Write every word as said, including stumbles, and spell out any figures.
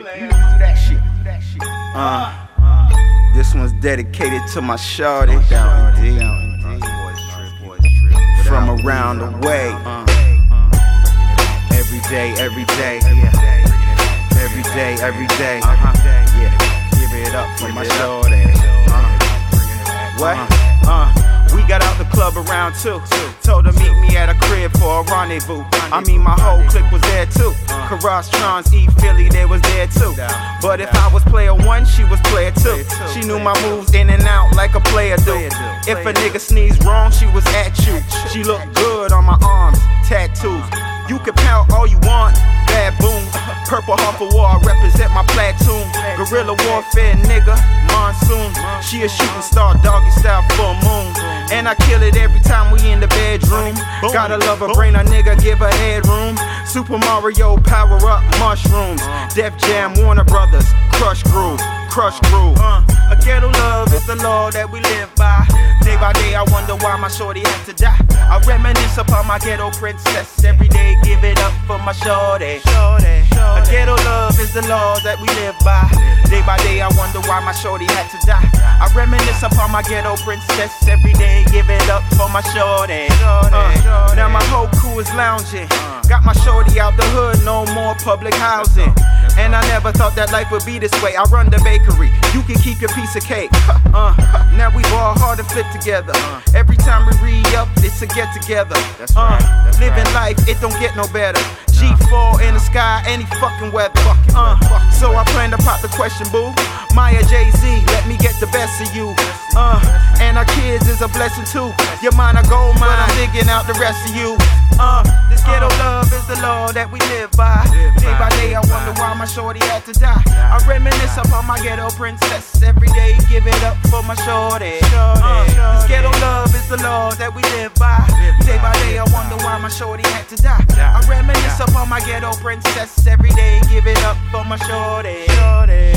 Uh, this one's dedicated to my shawty from around the way. Every day, every day, every day, every day. Yeah, give it up for my shawty. What? Uh, we got out the club around two. Told her meet me at a crib for a rendezvous. I mean my whole clique was there too. Karas, Trons, E, Philly, they was there too. But if I was player one, she was player two. She knew my moves in and out like a player do. If a nigga sneezed wrong, she was at you. She looked good on my arms, tattoos. You can pout all you want, baboon. Purple Heart for War, represent my platoon. Guerrilla warfare, nigga, monsoon. She a shooting star, doggy style, full moon. And I kill it every time we in the bedroom. Gotta love her, brain a nigga, give her headroom. Super Mario, power up, mushrooms. Def Jam, Warner Brothers, Crush Groove, Crush Groove. Uh, a ghetto love is the law that we live by. Day by day I wonder why my shorty had to die. I reminisce upon my ghetto princess. Every day give it up for my shorty. A ghetto love is the law that we live by. Day by day I wonder why my shorty had to die. I reminisce upon my ghetto princess. Every day give it up for my shorty. uh, Now my whole crew is lounging. Got my shorty out the hood, no more public housing. And I never thought that life would be this way. I run the bakery, you can keep your piece of cake. uh, Now we ball hard and flip together. Every time we re-up, it's a get together. uh, Living life, it don't get no better. G four in the sky, any fucking weather. uh, So I plan to pop the question, boo. Maya, Jay-Z, let me get the best of you. uh, And our kids is a blessing too. Your mind a gold mine, I'm digging out the rest of you. uh, This ghetto love is the law that we live by. Day by day I wonder why my shorty had to die. I reminisce upon my ghetto princess. Every day give it up for my shorty. uh, This ghetto love is the law that we live by. Day by day I wonder why my shorty had to die. I reminisce upon my ghetto princess. Every day give it up for my shorty.